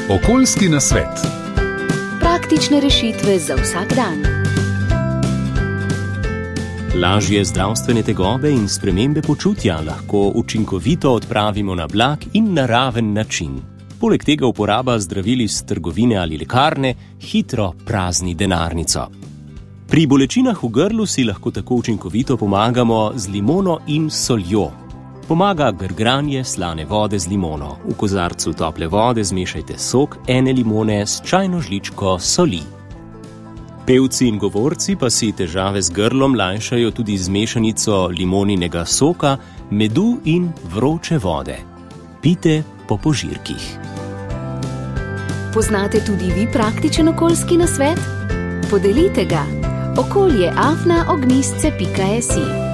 Okoljski nasvet. Praktične rešitve za vsak dan. Lažje zdravstvene tegobe in spremembe počutja lahko učinkovito odpravimo na blag in naraven način. Poleg tega uporaba zdravil iz trgovine ali lekarne hitro prazni denarnico. Pri bolečinah v grlu si lahko tako učinkovito pomagamo z limono in soljo. Pomaga grgranje slane vode z limono. V kozarcu tople vode zmešajte sok ene limone s čajno žličko soli. Pevci in govorci pa si težave z grlom lajšajo tudi z mešanico limoninega soka, medu in vroče vode. Pijte po požirkih. Poznate tudi vi praktičen okoljski nasvet? Podelite ga. okolje@ognistce.si